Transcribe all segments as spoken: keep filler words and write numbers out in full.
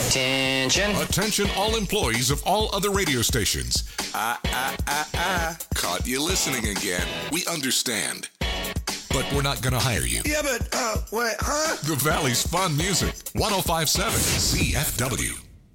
Attention. Attention all employees of all other radio stations. Ah, ah, ah, ah. Caught you listening again. We understand. But we're not going to hire you. Yeah, but, uh, what, huh? The Valley's fun music. one oh five point seven C F W.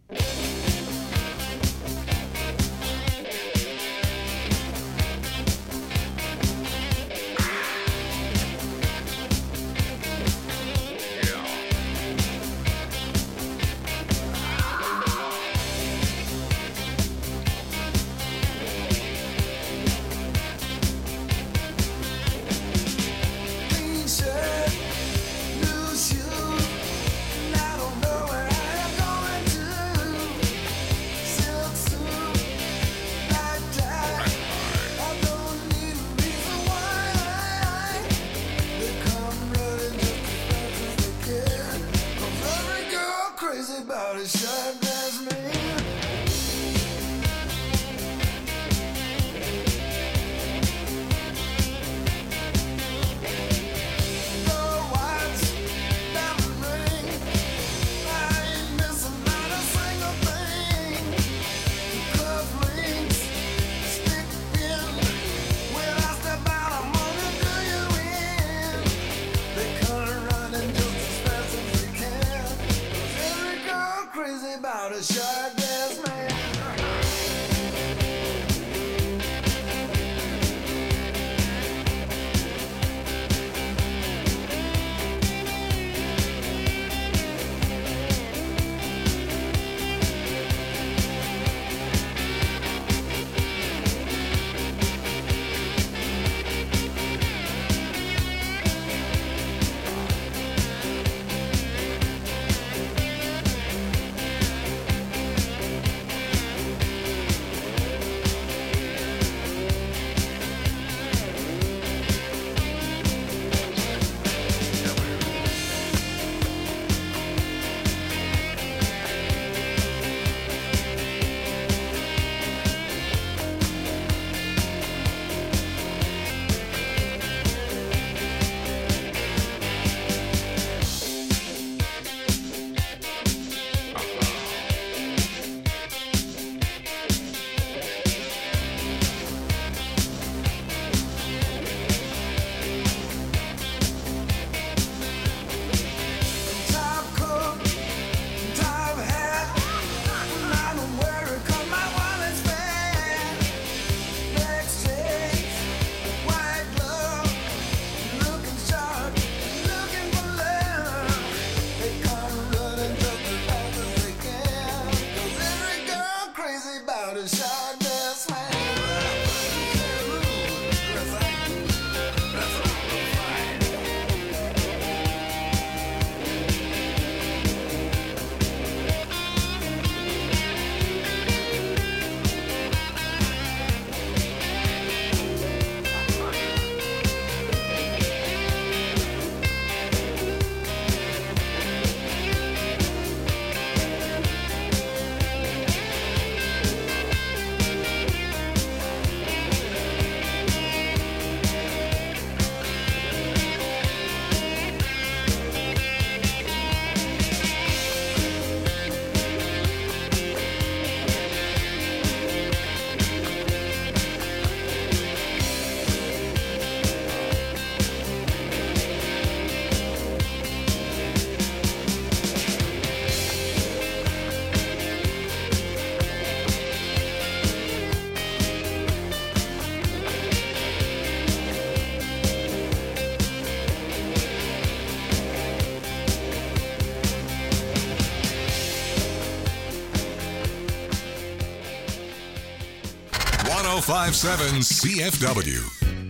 one oh five point seven C F W.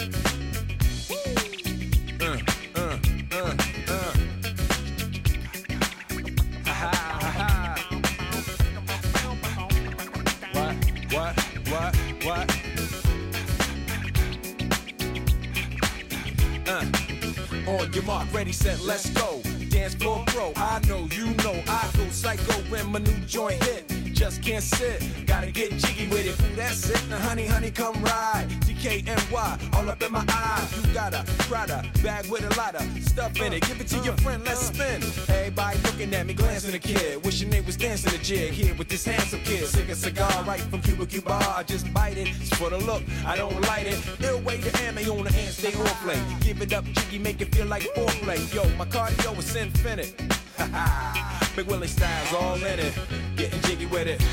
Uh, uh, uh, uh. Ha, ha, ha. What, what, what, what? Uh. On your mark, ready, set, let's go. Dance floor pro, I know, you know, I go psycho when my new joint hit. just can't sit. Gotta get jiggy with it. That's it. Now, honey, honey, come ride. D K N Y, all up in my eye. You got a Prada bag with a lot of stuff in it. Give it to your friend, let's spin. Everybody looking at me, glancing a kid. Wishing they was dancing a jig here with this handsome kid. Sick a cigar right from Cuba Cuba. I just bite it. It's for the look, I don't light it. Ill way to ammo on the hand, stay on play. Give it up, jiggy, make it feel like foreplay. Yo, my cardio is infinite. Big Willie style's all in it. Getting jiggy with it.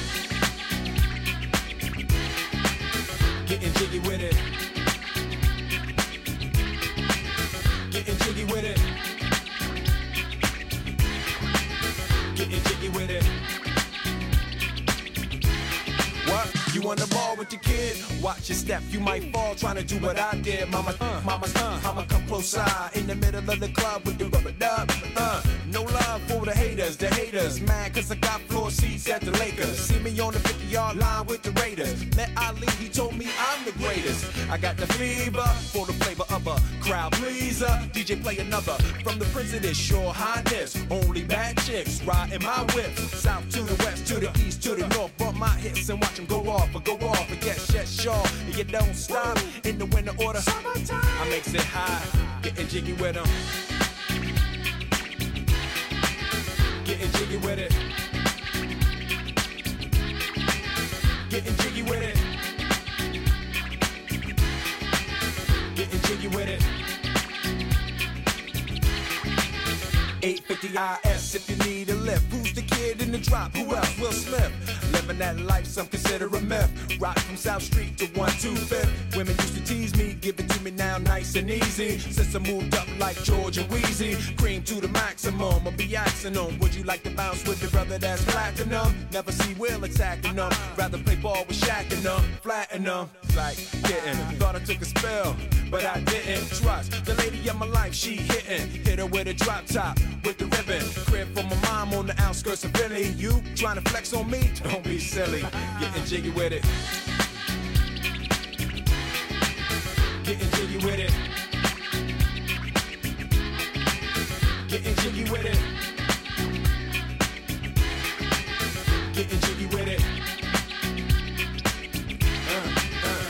Getting jiggy with it. Getting jiggy with it. Getting jiggy with it. What? You on the ball with your kid? Watch your step, you might fall trying to do what I did. Mama, uh, mama, uh, mama, come close side in the middle of the club with the rubber dub. Uh, no love for the haters, the haters. Mad cause I got floor seats at the Lakers. See me on the fifty yard line with the Raiders. Met Ali, he told me I'm the greatest. I got the fever for the flavor of a crowd pleaser. D J play another from the Prince of this Shore Highness. Only bad chicks riding my whip. South to the west, to the east, to the north. Bump my hips and watch them go off. Or go off and get shit sure. You don't stop in the winter order. I makes it high, getting jiggy with them. Getting jiggy with it. Getting jiggy with it. Getting jiggy with it. eight fifty I S if you need a lift. Who's the kid in the drop? Who else? Will Smith. Living that life, some consider a myth. Rock from South Street to one two fifth. Women used to tease me, give it to me now nice and easy. Since I moved up like George and Wheezy, cream to the maximum, I'll be axing them. Would you like to bounce with your brother that's platinum? Never see Will attacking them. Rather play ball with Shaq and them, flatten them. Like getting, thought I took a spell, but I didn't. Trust the lady of my life, she hitting. Hit her with a drop top, with the ribbon. Crib for my mom on the outskirts of Philly. You trying to flex on me? Don't be silly. Getting jiggy with it. Getting jiggy with it. Getting jiggy with it. Getting jiggy with it. Uh, uh.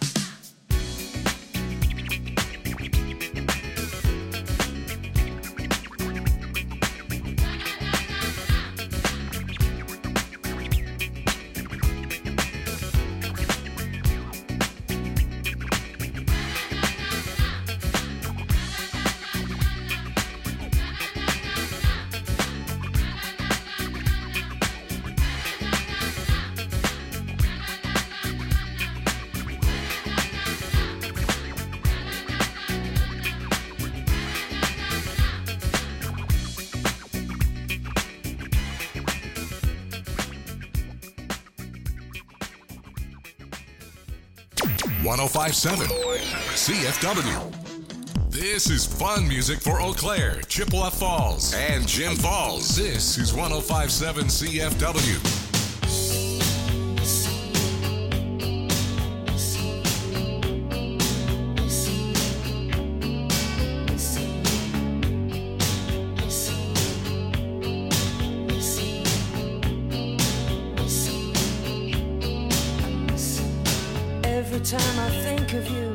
one oh five point seven C F W. This is fun music for Eau Claire, Chippewa Falls, and Jim Falls. This is one oh five point seven C F W. Every time I think of you,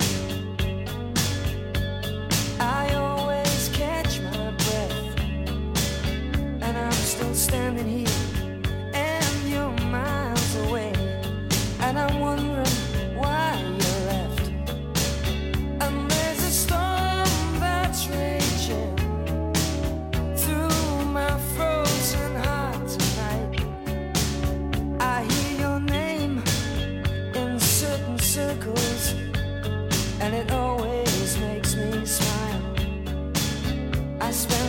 I always catch my breath, and I'm still standing here, and you're miles away, and I'm wondering why you left. And there's a storm that's raging through my frozen heart tonight. I hear your name in certain circles, and it always makes me smile. I spend